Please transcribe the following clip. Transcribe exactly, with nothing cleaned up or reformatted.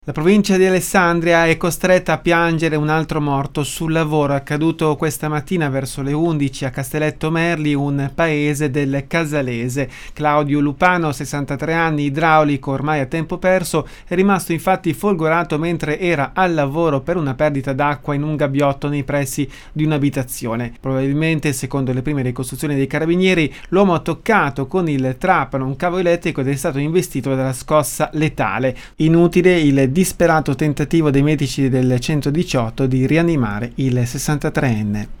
La provincia di Alessandria è costretta a piangere un altro morto sul lavoro accaduto questa mattina verso le undici a Castelletto Merli, un paese del Casalese. Claudio Lupano, sessantatré anni, idraulico ormai a tempo perso, è rimasto infatti folgorato mentre era al lavoro per una perdita d'acqua in un gabbiotto nei pressi di un'abitazione. Probabilmente, secondo le prime ricostruzioni dei carabinieri, l'uomo ha toccato con il trapano un cavo elettrico ed è stato investito dalla scossa letale. Inutile il disperato tentativo dei medici del centodiciotto di rianimare il sessantatreenne.